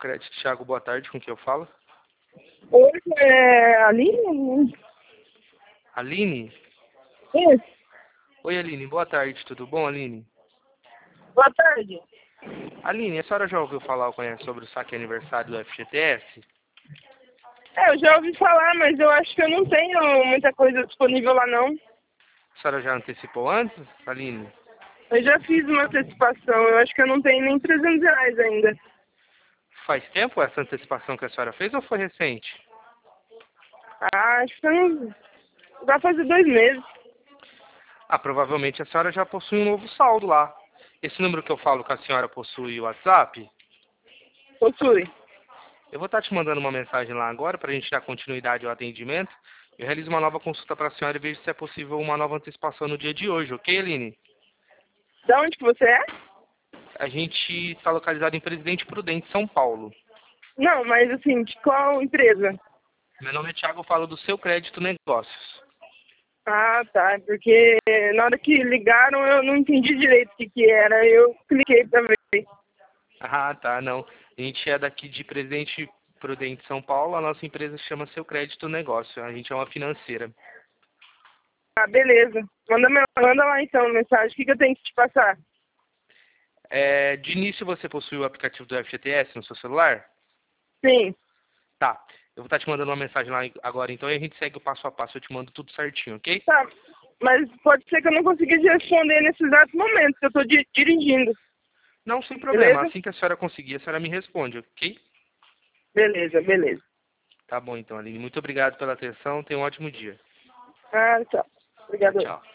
Crédito, Thiago, boa tarde, com quem eu falo? Oi, é Aline? Aline? Isso. Oi, Aline, boa tarde, tudo bom, Aline? Boa tarde. Aline, a senhora já ouviu falar ou conhece sobre o saque aniversário do FGTS? Eu já ouvi falar, mas eu acho que eu não tenho muita coisa disponível lá, não. A senhora já antecipou antes, Aline? Eu já fiz uma antecipação, eu acho que eu não tenho nem R$ 300 ainda. Faz tempo essa antecipação que a senhora fez ou foi recente? Acho que não... vai fazer 2 meses. Ah, provavelmente a senhora já possui um novo saldo lá. Esse número que eu falo que a senhora possui o WhatsApp, Possui. eu vou estar te mandando uma mensagem lá agora para a gente dar continuidade ao atendimento. Eu realizo uma nova consulta para a senhora e vejo se é possível uma nova antecipação no dia de hoje, ok, Aline? Da onde que você é? A gente está localizado em Presidente Prudente, São Paulo. Não, mas assim, de qual empresa? Meu nome é Thiago, eu falo do Seu Crédito Negócios. Ah, tá, porque na hora que ligaram eu não entendi direito o que que era, eu cliquei pra ver. Ah, tá, não. A gente é daqui de Presidente Prudente, São Paulo. A nossa empresa se chama Seu Crédito Negócio. A gente é uma financeira. Ah, beleza. Manda lá então a mensagem, o que que eu tenho que te passar? De início, você possui o aplicativo do FGTS no seu celular? Sim. Tá. Eu vou estar te mandando uma mensagem lá agora, então, e a gente segue o passo a passo. Eu te mando tudo certinho, ok? Tá, mas pode ser que eu não consiga te responder nesse exato momento, que eu estou dirigindo. Não, sem problema. Beleza? Assim que a senhora conseguir, a senhora me responde, ok? Beleza, beleza. Tá bom, então, Aline. Muito obrigado pela atenção. Tenha um ótimo dia. Ah, tá. Tchau, Obrigado. tchau.